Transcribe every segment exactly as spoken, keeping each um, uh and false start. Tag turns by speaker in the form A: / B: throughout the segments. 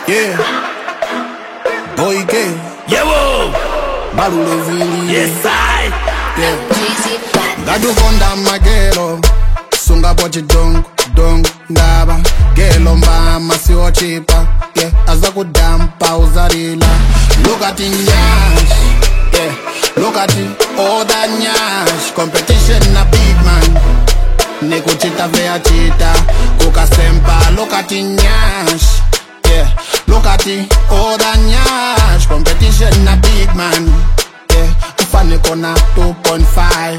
A: Yeah. Boy K.
B: Yewo.
A: Balulezili.
B: Yes, I.
A: Yeah. Gadu konda magelo. Sunga pochi dong, dong, ndaba. Gelo mama si ochipa. Yeah. Azaku dampa uzarila. Look at the nyash. Yeah. Look at it. All that nyash. Competition na big man. Neko chita vea chita. Kuka sempa. Look at the nyash. Yeah, look at it, all the nyash. Competition na big man. Yeah, ufane kona two point five.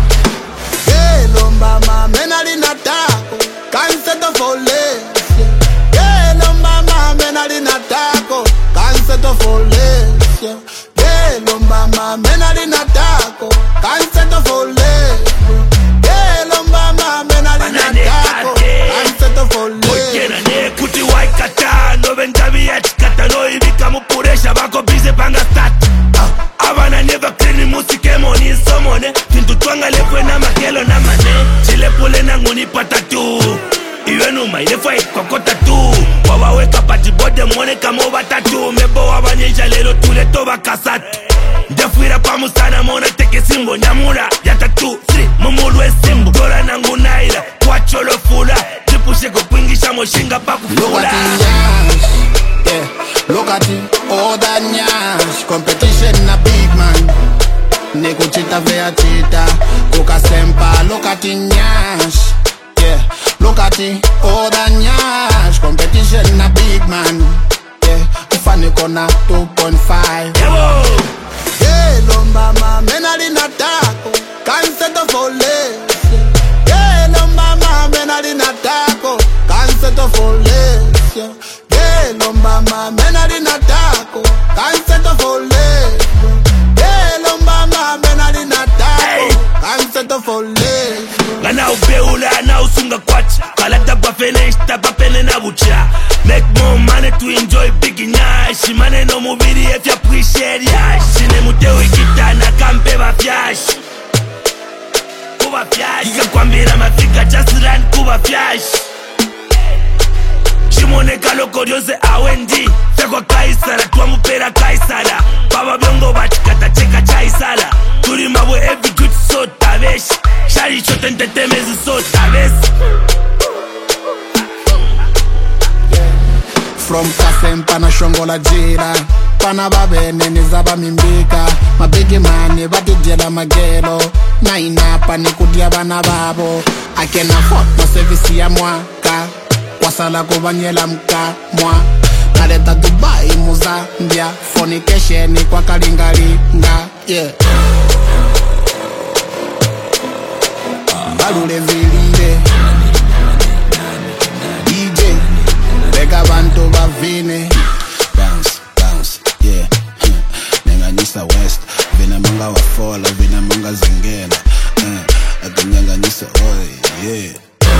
A: Yeah, lomba ma menali na tako. Can't settle for less. Yeah, lomba ma menali na tako. Can't settle for less. Yeah, lomba ma menali na tako. Can't settle for less. Yeah, lomba ma menali na tako. Can't settle for less.
B: Kuti waikata, no ventavi ya chikata. No ibika mupuresha, bako bize panga start. Avana never clean musike moni somone. Tintu twanga lekwe na makelo na mane. Chile pule na nguni patatu. Iwe numa ile fwa ikokota tu. Wawaweka pati bode mwone kama watatu. Mebo wabanyesha lelo tule toba kasatu. Ndefuira pamusana mona teke simbo nyamura. Yata two, three, mumulwe simbo. Dora nangu naila, kwa cholo fula. Pushe kupingisha moshinga pa kufula.
A: Look at the nyash, yeah. Look at it, all that nyash. Competition na big man. Neko chita vea chita, kuka sempa. Look at the nyash, yeah. Look at it, all that nyash. Competition na big man. Yeah, ufane kona two point five. Yeah, lomba ma menali na tako. Can't settle for less. Yeah, lomba ma menali na tako. Can't settle for less. Yeah, lomba ma menali na tako. Can't settle for less. Yeah, lomba ma menali na tako. Can't settle for less.
B: Gana ubeula na usunga kwacha. Kalata pa fene pa pene na bucha. Make more money to enjoy big nyash. Mane no mubiri if you appreciate yash. Sine muteo ikita na kampe ba fyash. Kuba fyash. Ika kwambira mafika just run kuba fyash. Shimone kaloko diose awendi. Fekwa kaisara tuwa mupera kaisara. Baba biongo batikata cheka chaisala. Turi mabwe every good so tabesh. Shari chote ntetemezi so tabesh.
A: From Kasempa na shongo la jira. Pana babene nizaba mimbika. Mabigi mani bati jela magelo. Na inapa ni kudia bana babo. Akena hot no service ya mwaka. Wasala kubanyela mka mwa. Kaleta Dubai Muzambia. Fornication kwa kalingalinga. Yeah. Balule zilile D J Bega bantu bavine.
C: Bounce, bounce, yeah. Nenganisa West. Vina manga wa fola, vina manga zingena. Uh, Akinyanganisa oi, yeah.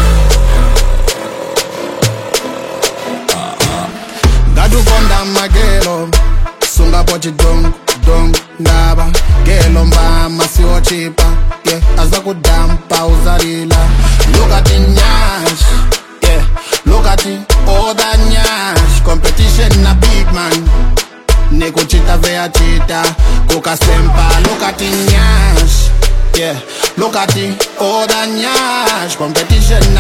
A: Gadu konda magelo. Sunga pochi dong, dong, ndaba. Gelo mbama si ochipa. Yeah, azaku dampa uzarila. Look at the nyash. Yeah, look at it, all that nyash. Competition na big man. Neko chita vea chita, kuka sempa. Look at the nyash. Yeah, look at it, all that nyash. Competition na